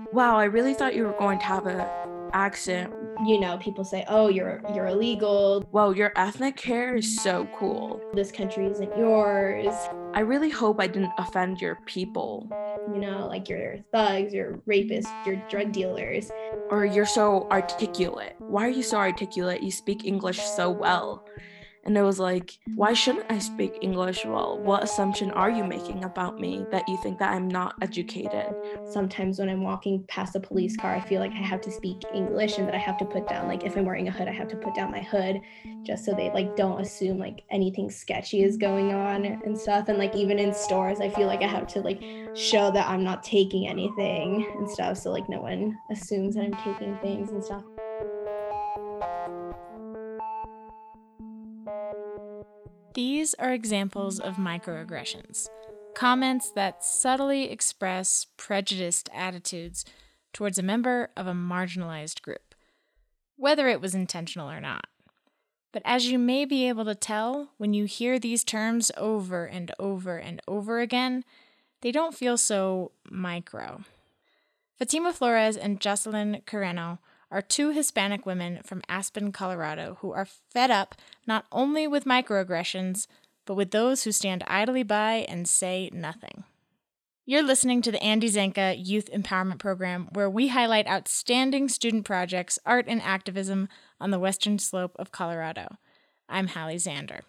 Wow, I really thought you were going to have a accent. People say, "Oh, you're illegal. Whoa, your ethnic hair is so cool. This country isn't yours." I really hope I didn't offend your people. Like you're thugs, you're rapists, you're drug dealers. Or you're so articulate. Why are you so articulate? You speak English so well. And it was like, why shouldn't I speak English well? What assumption are you making about me that you think that I'm not educated? Sometimes when I'm walking past a police car, I feel like I have to speak English and that I have to put down, like if I'm wearing a hood, I have to put down my hood just so they like don't assume like anything sketchy is going on and stuff. And like even in stores, I feel like I have to like show that I'm not taking anything and stuff. So like no one assumes that I'm taking things and stuff. These are examples of microaggressions, comments that subtly express prejudiced attitudes towards a member of a marginalized group, whether it was intentional or not. But as you may be able to tell, when you hear these terms over and over and over again, they don't feel so micro. Fatima Flores and Jocelyn Carreno are two Hispanic women from Aspen, Colorado, who are fed up not only with microaggressions, but with those who stand idly by and say nothing. You're listening to the Andy Zanka Youth Empowerment Program, where we highlight outstanding student projects, art, and activism on the western slope of Colorado. I'm Hallie Zander.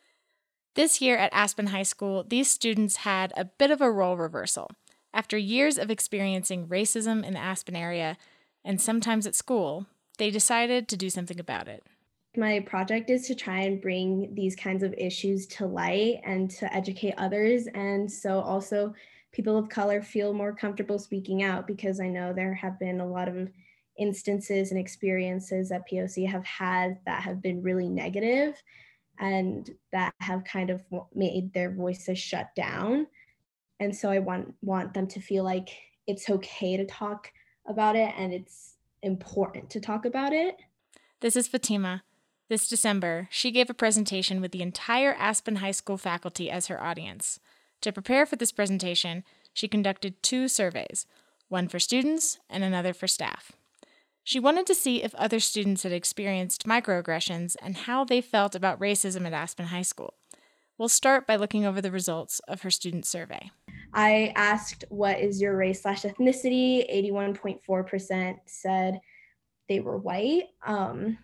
This year at Aspen High School, these students had a bit of a role reversal. After years of experiencing racism in the Aspen area, and sometimes at school, they decided to do something about it. My project is to try and bring these kinds of issues to light and to educate others. And so also people of color feel more comfortable speaking out, because I know there have been a lot of instances and experiences that POC have had that have been really negative and that have kind of made their voices shut down. And so I want them to feel like it's okay to talk about it and it's important to talk about it. This is Fatima. This December, she gave a presentation with the entire Aspen High School faculty as her audience. To prepare for this presentation, she conducted 2 surveys, one for students and another for staff. She wanted to see if other students had experienced microaggressions and how they felt about racism at Aspen High School. We'll start by looking over the results of her student survey. I asked, what is your race/ethnicity? 81.4% said they were white, and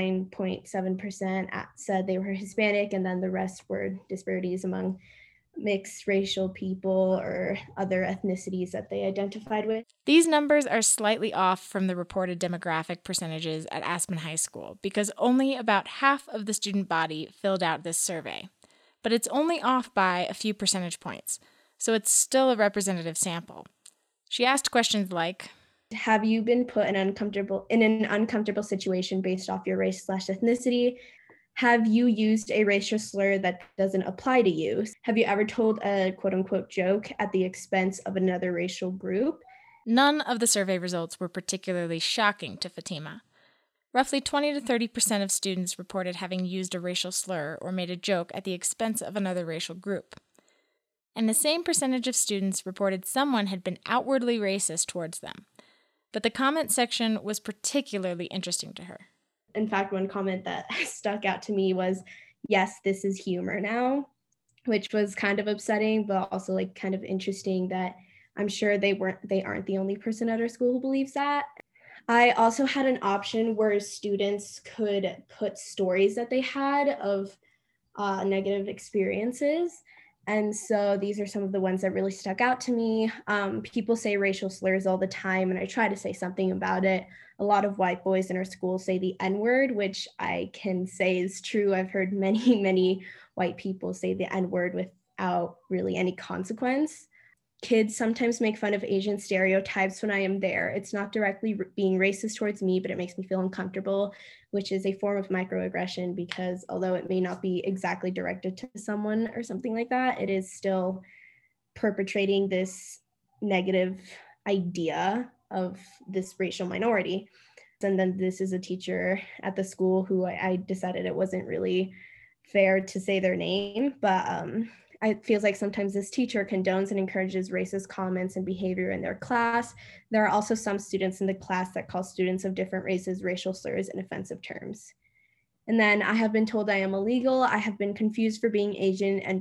9.7% said they were Hispanic, and then the rest were disparities among mixed racial people or other ethnicities that they identified with. These numbers are slightly off from the reported demographic percentages at Aspen High School because only about half of the student body filled out this survey. But it's only off by a few percentage points, so it's still a representative sample. She asked questions like, have you been put in an uncomfortable situation based off your race/ethnicity? Have you used a racial slur that doesn't apply to you? Have you ever told a quote-unquote joke at the expense of another racial group? None of the survey results were particularly shocking to Fatima. Roughly 20 to 30% of students reported having used a racial slur or made a joke at the expense of another racial group. And the same percentage of students reported someone had been outwardly racist towards them. But the comment section was particularly interesting to her. In fact, one comment that stuck out to me was, yes, this is humor now, which was kind of upsetting, but also like kind of interesting that I'm sure they aren't the only person at our school who believes that. I also had an option where students could put stories that they had of negative experiences. And so these are some of the ones that really stuck out to me. People say racial slurs all the time, and I try to say something about it. A lot of white boys in our school say the N-word, which I can say is true. I've heard many, many white people say the N-word without really any consequence. Kids sometimes make fun of Asian stereotypes when I am there. It's not directly being racist towards me, but it makes me feel uncomfortable, which is a form of microaggression because although it may not be exactly directed to someone or something like that, it is still perpetrating this negative idea of this racial minority. And then this is a teacher at the school who I decided it wasn't really fair to say their name, but It feels like sometimes this teacher condones and encourages racist comments and behavior in their class. There are also some students in the class that call students of different races racial slurs and offensive terms. And then I have been told I am illegal. I have been confused for being Asian and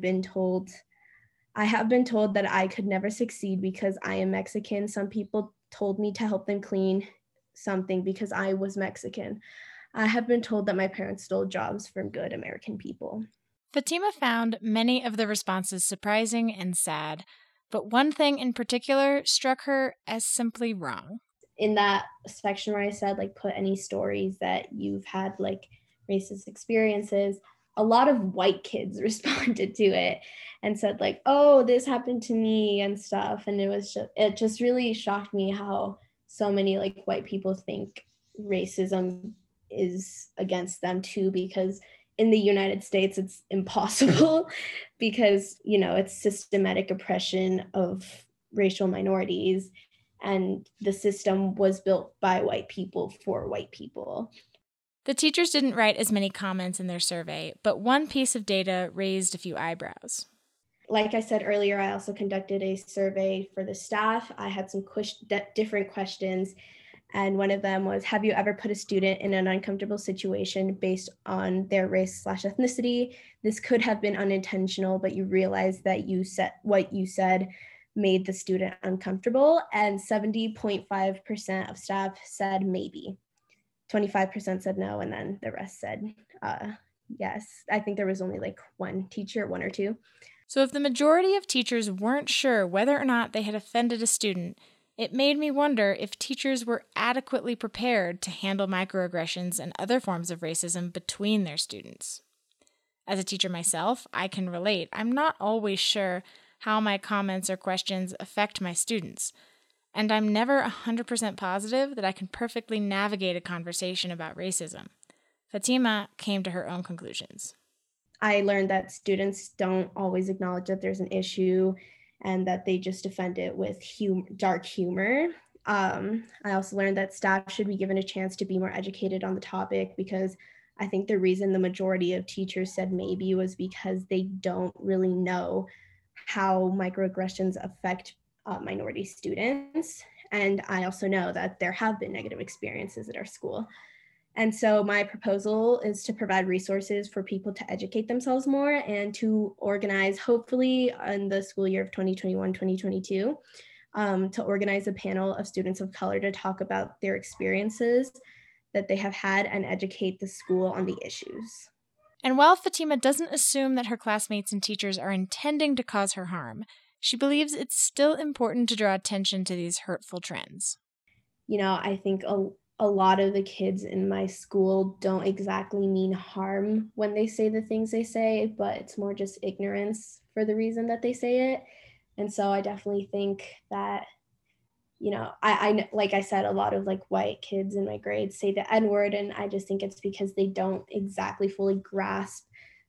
I have been told that I could never succeed because I am Mexican. Some people told me to help them clean something because I was Mexican. I have been told that my parents stole jobs from good American people. Fatima found many of the responses surprising and sad, but one thing in particular struck her as simply wrong. In that section where I said, like, put any stories that you've had, like, racist experiences, a lot of white kids responded to it and said, like, oh, this happened to me and stuff. And it just really shocked me how so many, like, white people think racism is against them too, because in the United States, it's impossible because, you know, it's systematic oppression of racial minorities. And the system was built by white people for white people. The teachers didn't write as many comments in their survey, but one piece of data raised a few eyebrows. Like I said earlier, I also conducted a survey for the staff. I had some different questions. And one of them was, have you ever put a student in an uncomfortable situation based on their race/ethnicity? This could have been unintentional, but you realize that what you said made the student uncomfortable. And 70.5% of staff said maybe. 25% said no, and then the rest said yes. I think there was only like one or two. So if the majority of teachers weren't sure whether or not they had offended a student, it made me wonder if teachers were adequately prepared to handle microaggressions and other forms of racism between their students. As a teacher myself, I can relate. I'm not always sure how my comments or questions affect my students, and I'm never 100% positive that I can perfectly navigate a conversation about racism. Fatima came to her own conclusions. I learned that students don't always acknowledge that there's an issue and that they just defend it with dark humor. I also learned that staff should be given a chance to be more educated on the topic, because I think the reason the majority of teachers said maybe was because they don't really know how microaggressions affect minority students. And I also know that there have been negative experiences at our school. And so my proposal is to provide resources for people to educate themselves more and to organize, hopefully in the school year of 2021-2022, to organize a panel of students of color to talk about their experiences that they have had and educate the school on the issues. And while Fatima doesn't assume that her classmates and teachers are intending to cause her harm, she believes it's still important to draw attention to these hurtful trends. You know, I think a lot of the kids in my school don't exactly mean harm when they say the things they say, but it's more just ignorance for the reason that they say it. And so I definitely think that, you know, I like I said, a lot of like white kids in my grade say the N-word, and I just think it's because they don't exactly fully grasp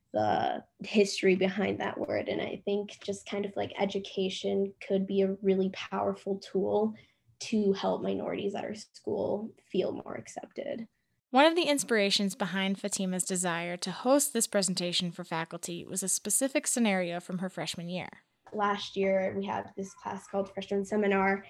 the history behind that word. And I think just kind of like education could be a really powerful tool to help minorities at our school feel more accepted. One of the inspirations behind Fatima's desire to host this presentation for faculty was a specific scenario from her freshman year. Last year, we had this class called Freshman Seminar,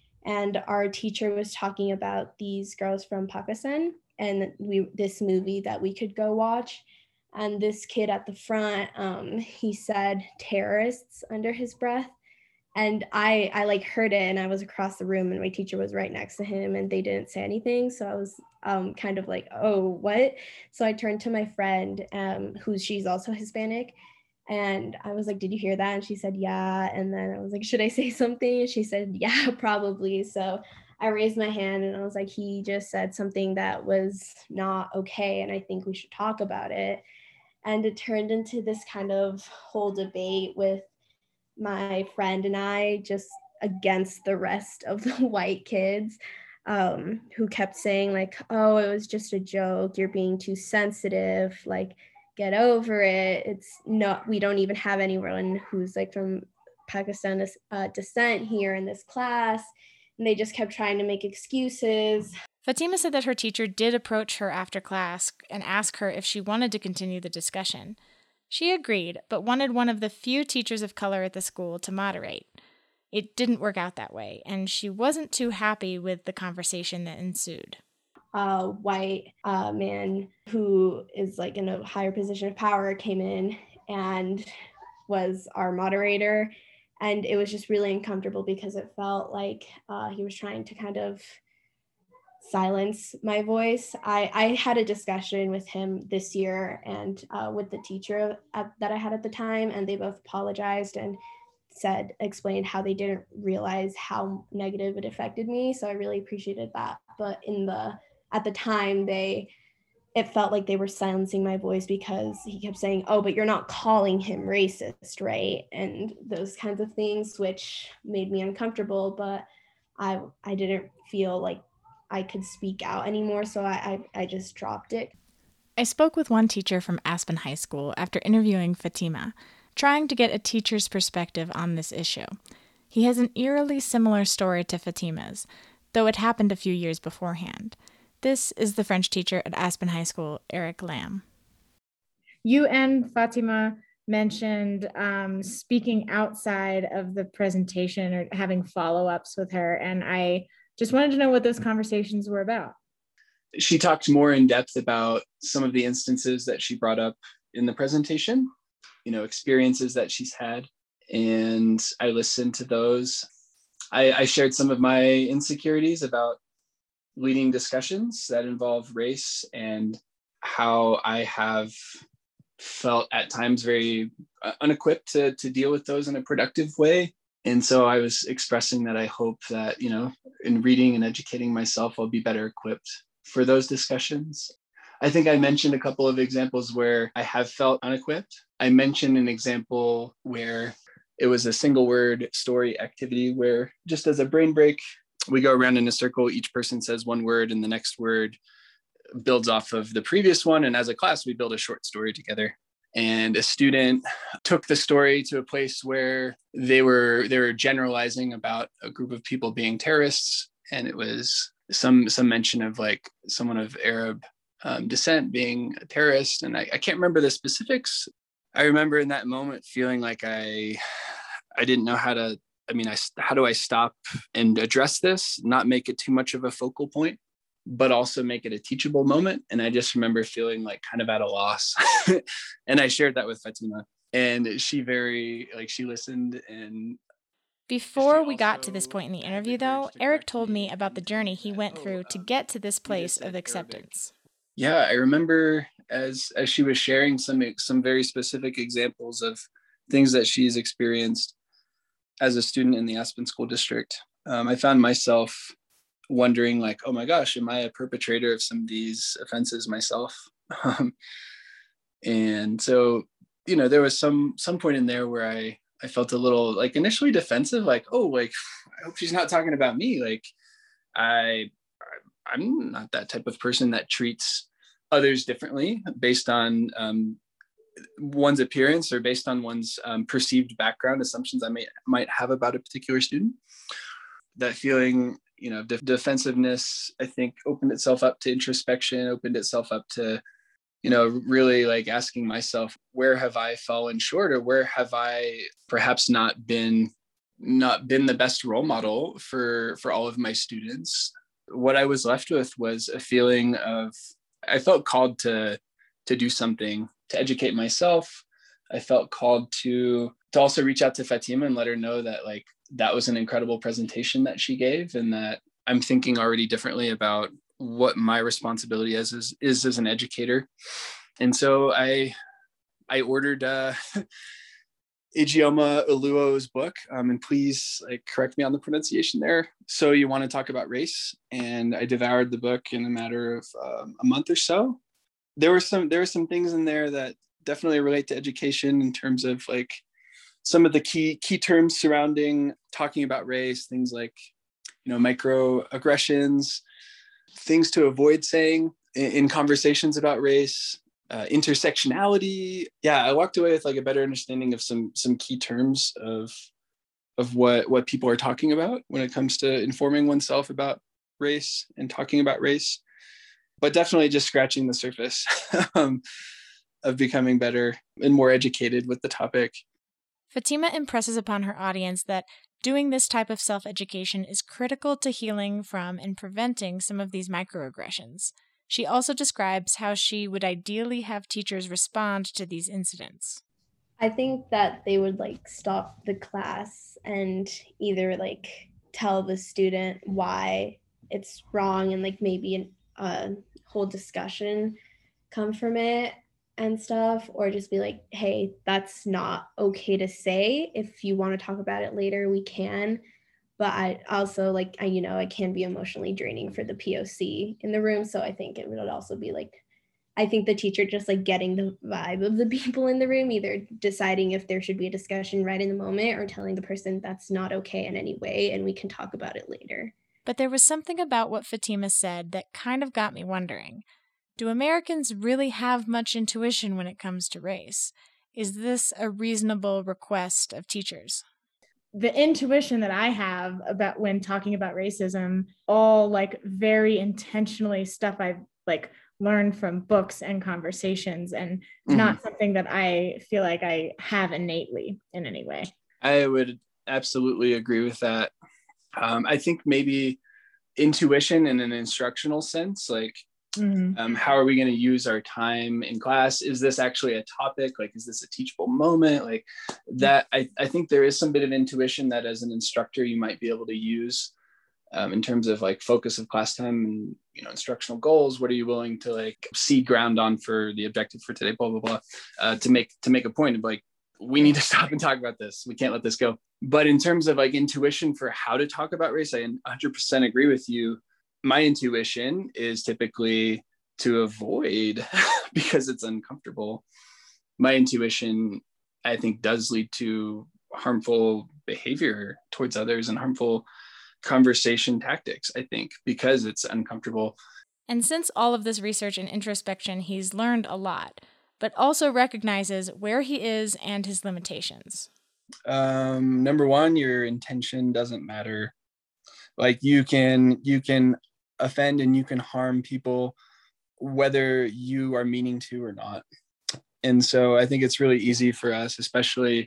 and our teacher was talking about these girls from Pakistan and this movie that we could go watch. And this kid at the front, he said terrorists under his breath. And I like heard it, and I was across the room, and my teacher was right next to him, and they didn't say anything. So I was kind of like, oh, what? So I turned to my friend, she's also Hispanic, and I was like, did you hear that? And she said, yeah. And then I was like, should I say something? And she said, yeah, probably. So I raised my hand, and I was like, he just said something that was not okay, and I think we should talk about it. And it turned into this kind of whole debate with my friend and I, just against the rest of the white kids, who kept saying like, oh, it was just a joke, you're being too sensitive, like get over it. It's not, we don't even have anyone who's like from Pakistan descent here in this class. And they just kept trying to make excuses. Fatima said that her teacher did approach her after class and ask her if she wanted to continue the discussion. She agreed, but wanted one of the few teachers of color at the school to moderate. It didn't work out that way, and she wasn't too happy with the conversation that ensued. A white man who is like in a higher position of power came in and was our moderator. And it was just really uncomfortable because it felt like he was trying to kind of silence my voice. I had a discussion with him this year and with the teacher that I had at the time, and they both apologized and explained how they didn't realize how negative it affected me. So I really appreciated that. But at the time, it felt like they were silencing my voice because he kept saying, oh, but you're not calling him racist, right? And those kinds of things, which made me uncomfortable, but I didn't feel like I could speak out anymore, so I just dropped it. I spoke with one teacher from Aspen High School after interviewing Fatima, trying to get a teacher's perspective on this issue. He has an eerily similar story to Fatima's, though it happened a few years beforehand. This is the French teacher at Aspen High School, Eric Lamb. You and Fatima mentioned speaking outside of the presentation or having follow-ups with her, and I just wanted to know what those conversations were about. She talked more in depth about some of the instances that she brought up in the presentation, experiences that she's had, and I listened to those. I shared some of my insecurities about leading discussions that involve race and how I have felt at times very unequipped to deal with those in a productive way. And so I was expressing that I hope that, in reading and educating myself, I'll be better equipped for those discussions. I think I mentioned a couple of examples where I have felt unequipped. I mentioned an example where it was a single word story activity where, just as a brain break, we go around in a circle, each person says one word and the next word builds off of the previous one. And as a class, we build a short story together. And a student took the story to a place where they were generalizing about a group of people being terrorists. And it was some mention of like someone of Arab descent being a terrorist. And I can't remember the specifics. I remember in that moment feeling like I didn't know how do I stop and address this, not make it too much of a focal point, but also make it a teachable moment. And I just remember feeling like kind of at a loss. And I shared that with Fatima, and she listened. And before we got to this point in the interview, though, Eric told me about the journey he went through to get to this place of acceptance. Yeah, I remember as she was sharing some very specific examples of things that she's experienced as a student in the Aspen School District. I found myself wondering like, oh my gosh, am I a perpetrator of some of these offenses myself? And so, there was some point in there where I felt a little like initially defensive, like, oh, like, I hope she's not talking about me. Like, I'm not that type of person that treats others differently based on one's appearance or based on one's perceived background, assumptions I might have about a particular student. That feeling, defensiveness, I think, opened itself up to introspection, opened itself up to, really like asking myself, where have I fallen short, or where have I perhaps not been the best role model for all of my students? What I was left with was a feeling of, I felt called to do something, to educate myself. I felt called to also reach out to Fatima and let her know that like that was an incredible presentation that she gave, and that I'm thinking already differently about what my responsibility is as an educator. And so I ordered Ijeoma Oluo's book, and please correct me on the pronunciation there. So You Want to Talk About Race? And I devoured the book in a matter of a month or so. There were some things in there that definitely relate to education in terms of like some of the key terms surrounding talking about race, things like, microaggressions, things to avoid saying in conversations about race, intersectionality. Yeah, I walked away with like a better understanding of some key terms of what people are talking about when it comes to informing oneself about race and talking about race, but definitely just scratching the surface. of becoming better and more educated with the topic. Fatima impresses upon her audience that doing this type of self-education is critical to healing from and preventing some of these microaggressions. She also describes how she would ideally have teachers respond to these incidents. I think that they would like stop the class and either like tell the student why it's wrong and like maybe a whole discussion come from it and stuff, or just be like, hey, that's not okay to say. If you want to talk about it later, we can. But I also like, I can be emotionally draining for the POC in the room. So I think it would also be like, I think the teacher just like getting the vibe of the people in the room, either deciding if there should be a discussion right in the moment or telling the person that's not okay in any way and we can talk about it later. But there was something about what Fatima said that kind of got me wondering. Do Americans really have much intuition when it comes to race? Is this a reasonable request of teachers? The intuition that I have about when talking about racism, all like very intentionally stuff I've like learned from books and conversations, and not something that I feel like I have innately in any way. I would absolutely agree with that. I think maybe intuition in an instructional sense, like how are we going to use our time in class? Is this actually a topic? Like, is this a teachable moment? Like that, I think there is some bit of intuition that as an instructor, you might be able to use in terms of like focus of class time and, instructional goals. What are you willing to like seed ground on for the objective for today, blah, blah, blah, to make a point of like, we need to stop and talk about this. We can't let this go. But in terms of like intuition for how to talk about race, I 100% agree with you. My intuition is typically to avoid because it's uncomfortable. My intuition, I think, does lead to harmful behavior towards others and harmful conversation tactics, I think, because it's uncomfortable. And since all of this research and introspection, he's learned a lot, but also recognizes where he is and his limitations. Number one, your intention doesn't matter. Like you can offend and you can harm people whether you are meaning to or not. And so I think it's really easy for us, especially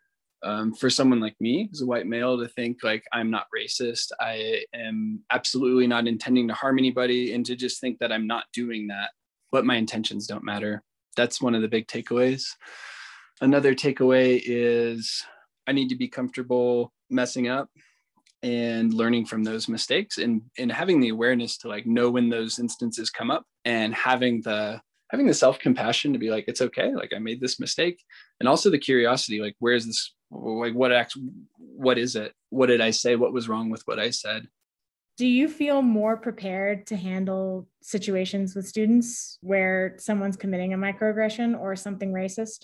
for someone like me who's a white male, to think like I'm not racist. I am absolutely not intending to harm anybody, and to just think that I'm not doing that, but my intentions don't matter. That's one of the big takeaways. Another takeaway is I need to be comfortable messing up and learning from those mistakes, and having the awareness to like know when those instances come up, and having the self-compassion to be like, it's okay. Like I made this mistake. And also the curiosity, like, where is this? Like what is it? What did I say? What was wrong with what I said? Do you feel more prepared to handle situations with students where someone's committing a microaggression or something racist?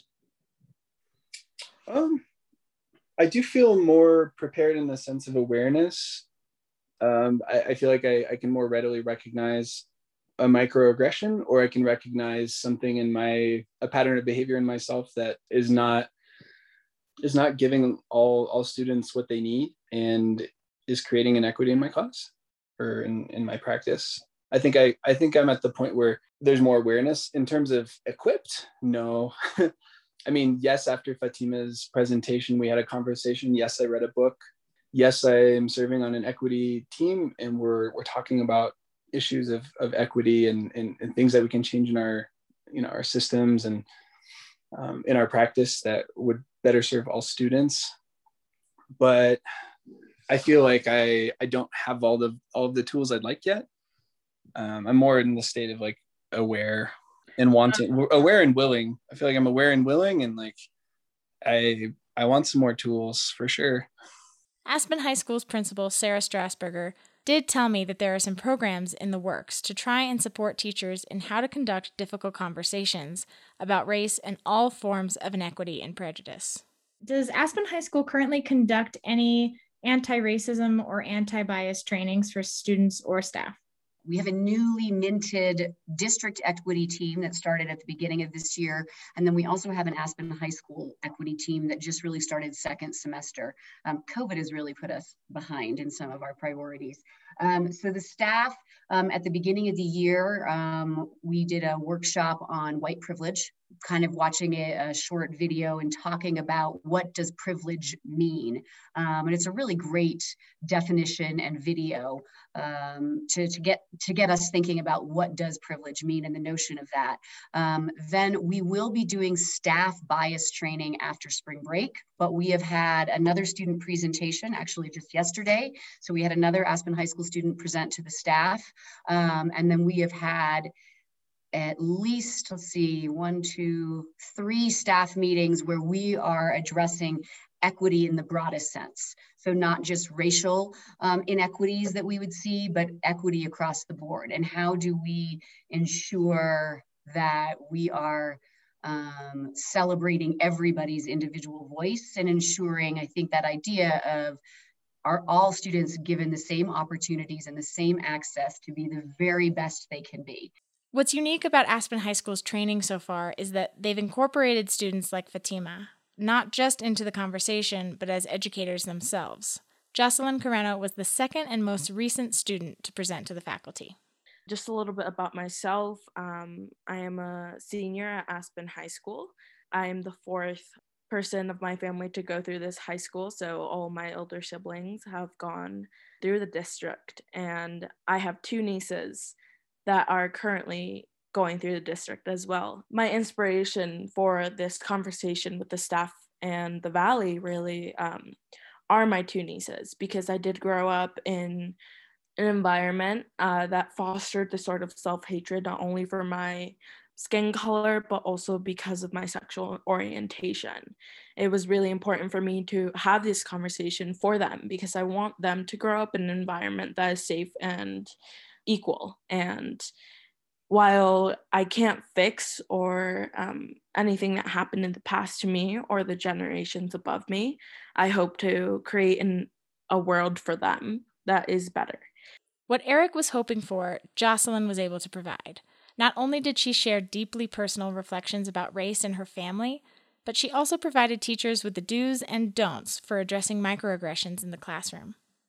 I do feel more prepared in the sense of awareness. I feel like I can more readily recognize a microaggression, or I can recognize something in a pattern of behavior in myself that is not giving all students what they need and is creating inequity in my class or in my practice. I think I'm at the point where there's more awareness. In terms of equipped, no. I mean, yes, after Fatima's presentation, we had a conversation. Yes, I read a book. Yes, I am serving on an equity team, and we're talking about issues of equity and things that we can change in our systems and in our practice that would better serve all students. But I feel like I don't have all of the tools I'd like yet. I'm more in the state of like aware and willing. I feel like I'm aware and willing, and like I want some more tools for sure. Aspen High School's principal, Sarah Strasburger, did tell me that there are some programs in the works to try and support teachers in how to conduct difficult conversations about race and all forms of inequity and prejudice. Does Aspen High School currently conduct any anti-racism or anti-bias trainings for students or staff? We have a newly minted district equity team that started at the beginning of this year. And then we also have an Aspen High School equity team that just really started second semester. COVID has really put us behind in some of our priorities. So the staff, at the beginning of the year, we did a workshop on white privilege, kind of watching a short video and talking about what does privilege mean. And it's a really great definition and video to get us thinking about what does privilege mean and the notion of that. Then we will be doing staff bias training after spring break, but we have had another student presentation actually just yesterday. So we had another Aspen High School student present to the staff. And then we have had at least, let's see, 1, 2, 3 staff meetings where we are addressing equity in the broadest sense. So not just racial inequities that we would see, but equity across the board. And how do we ensure that we are celebrating everybody's individual voice and ensuring, I think, that idea of are all students given the same opportunities and the same access to be the very best they can be. What's unique about Aspen High School's training so far is that they've incorporated students like Fatima, not just into the conversation, but as educators themselves. Jocelyn Carreno was the second and most recent student to present to the faculty. Just a little bit about myself. I am a senior at Aspen High School. I am the 4th person of my family to go through this high school, so all my older siblings have gone through the district, and I have 2 nieces that are currently going through the district as well. My inspiration for this conversation with the staff and the Valley really are my 2 nieces, because I did grow up in an environment that fostered the sort of self-hatred, not only for my skin color, but also because of my sexual orientation. It was really important for me to have this conversation for them, because I want them to grow up in an environment that is safe and equal. And while I can't fix or anything that happened in the past to me or the generations above me, I hope to create a world for them that is better. What Eric was hoping for, Jocelyn was able to provide. Not only did she share deeply personal reflections about race and her family, but she also provided teachers with the do's and don'ts for addressing microaggressions in the classroom.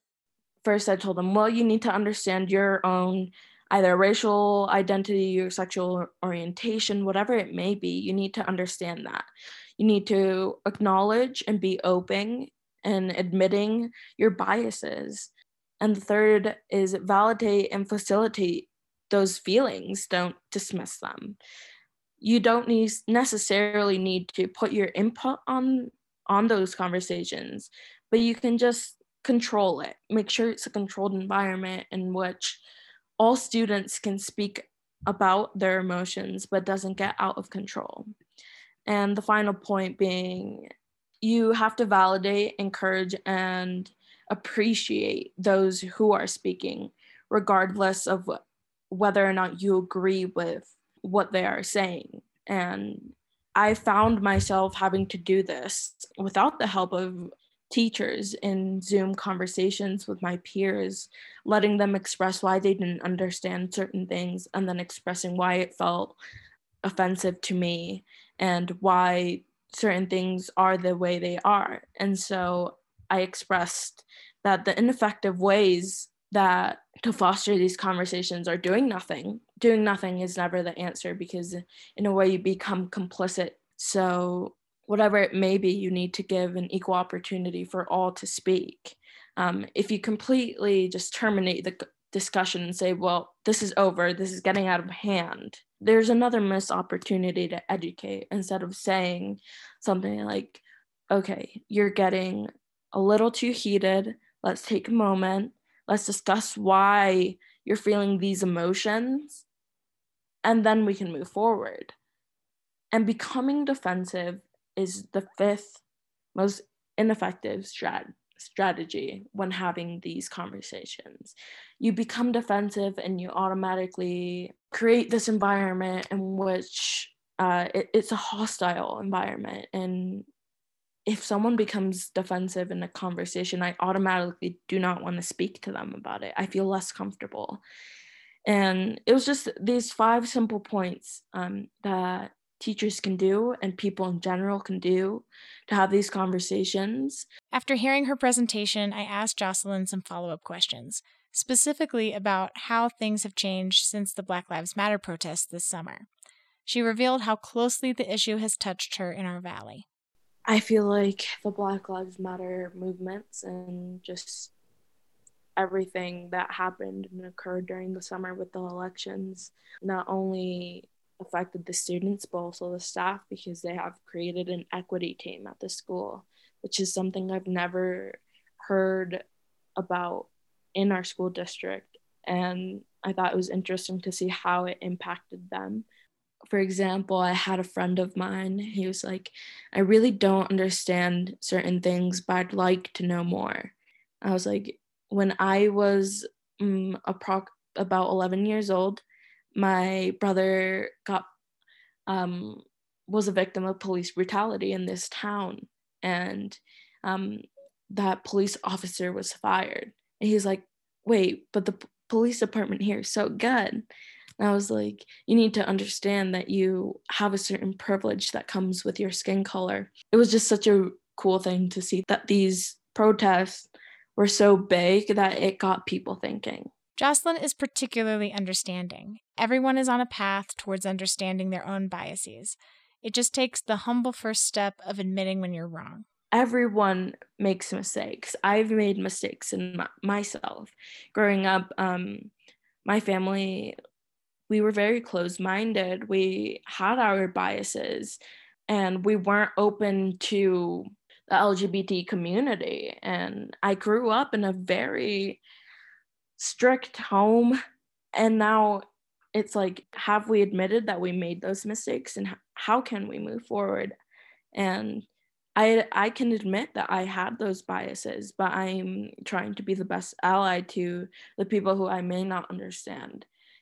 First, I told them, well, you need to understand your own either racial identity or sexual orientation, whatever it may be. You need to understand that. You need to acknowledge and be open and admitting your biases. And the third is validate and facilitate those feelings. Don't dismiss them. You don't necessarily need to put your input on those conversations, but you can just control it. Make sure it's a controlled environment in which all students can speak about their emotions, but doesn't get out of control. And the final point being, you have to validate, encourage, and appreciate those who are speaking, regardless of whether or not you agree with what they are saying. And I found myself having to do this without the help of teachers in Zoom conversations with my peers, letting them express why they didn't understand certain things, and then expressing why it felt offensive to me and why certain things are the way they are. And so I expressed that the ineffective ways that to foster these conversations are doing nothing. Doing nothing is never the answer, because in a way you become complicit. So whatever it may be, you need to give an equal opportunity for all to speak. If you completely just terminate the discussion and say, well, this is over, this is getting out of hand, there's another missed opportunity to educate, instead of saying something like, okay, you're getting a little too heated. Let's take a moment. Let's discuss why you're feeling these emotions, and then we can move forward. And becoming defensive is the 5th most ineffective strategy when having these conversations. You become defensive and you automatically create this environment in which it's a hostile environment. And if someone becomes defensive in a conversation, I automatically do not want to speak to them about it. I feel less comfortable. And it was just these 5 simple points that teachers can do and people in general can do to have these conversations. After hearing her presentation, I asked Jocelyn some follow-up questions, specifically about how things have changed since the Black Lives Matter protests this summer. She revealed how closely the issue has touched her in our valley. I feel like the Black Lives Matter movements and just everything that happened and occurred during the summer with the elections not only affected the students but also the staff, because they have created an equity team at the school, which is something I've never heard about in our school district. And I thought it was interesting to see how it impacted them. For example, I had a friend of mine, he was like, I really don't understand certain things, but I'd like to know more. I was like, when I was about 11 years old, my brother was a victim of police brutality in this town, and that police officer was fired. And he's like, wait, but the police department here is so good. And I was like, you need to understand that you have a certain privilege that comes with your skin color. It was just such a cool thing to see that these protests were so big that it got people thinking. Jocelyn is particularly understanding. Everyone is on a path towards understanding their own biases. It just takes the humble first step of admitting when you're wrong. Everyone makes mistakes. I've made mistakes in myself. Growing up, my family, we were very closed-minded. We had our biases, and we weren't open to the LGBT community. And I grew up in a very strict home, and now it's like, have we admitted that we made those mistakes, and how can we move forward? And I can admit that I had those biases, but I'm trying to be the best ally to the people who I may not understand.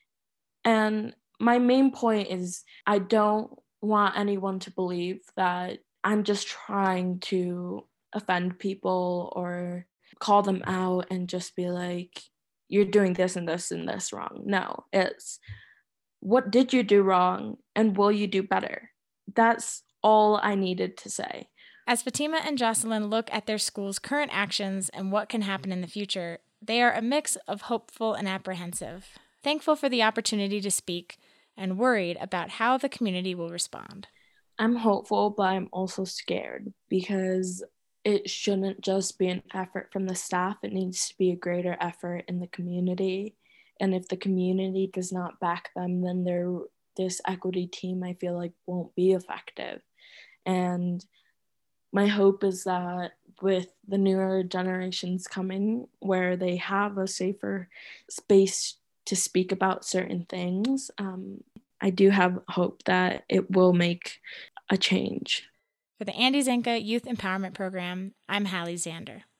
And my main point is, I don't want anyone to believe that I'm just trying to offend people or call them out and just be like, you're doing this and this and this wrong. No, it's, what did you do wrong and will you do better? That's all I needed to say. As Fatima and Jocelyn look at their school's current actions and what can happen in the future, they are a mix of hopeful and apprehensive, thankful for the opportunity to speak, and worried about how the community will respond. I'm hopeful, but I'm also scared, because it shouldn't just be an effort from the staff. It needs to be a greater effort in the community. And if the community does not back them, then this equity team, I feel like, won't be effective. And my hope is that with the newer generations coming, where they have a safer space to speak about certain things, I do have hope that it will make a change. For the Andy Zanka Youth Empowerment Program, I'm Hallie Zander.